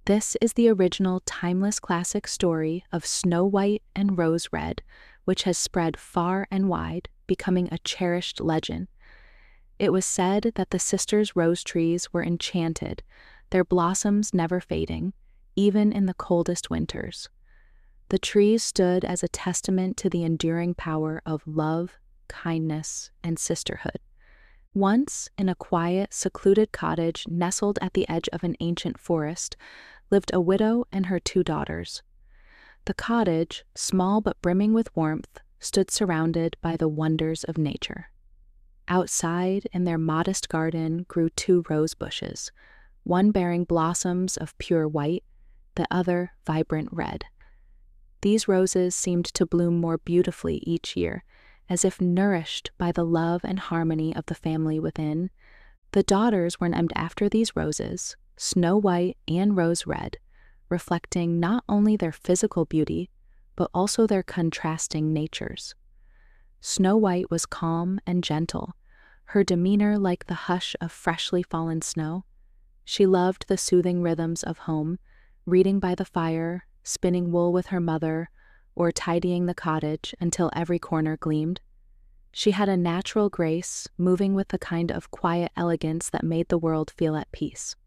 This is the original timeless classic story of Snow White and Rose Red, which has spread far and wide, becoming a cherished legend. It was said that the sisters' rose trees were enchanted, their blossoms never fading, even in the coldest winters. The trees stood as a testament to the enduring power of love, kindness, and sisterhood. Once, in a quiet, secluded cottage nestled at the edge of an ancient forest, lived a widow and her two daughters. The cottage, small but brimming with warmth, stood surrounded by the wonders of nature. Outside, in their modest garden, grew two rose bushes, one bearing blossoms of pure white, the other vibrant red. These roses seemed to bloom more beautifully each year, as if nourished by the love and harmony of the family within. The daughters were named after these roses, Snow White and Rose Red, reflecting not only their physical beauty, but also their contrasting natures. Snow White was calm and gentle, her demeanor like the hush of freshly fallen snow. She loved the soothing rhythms of home, reading by the fire, spinning wool with her mother, or tidying the cottage until every corner gleamed. She had a natural grace, moving with the kind of quiet elegance that made the world feel at peace.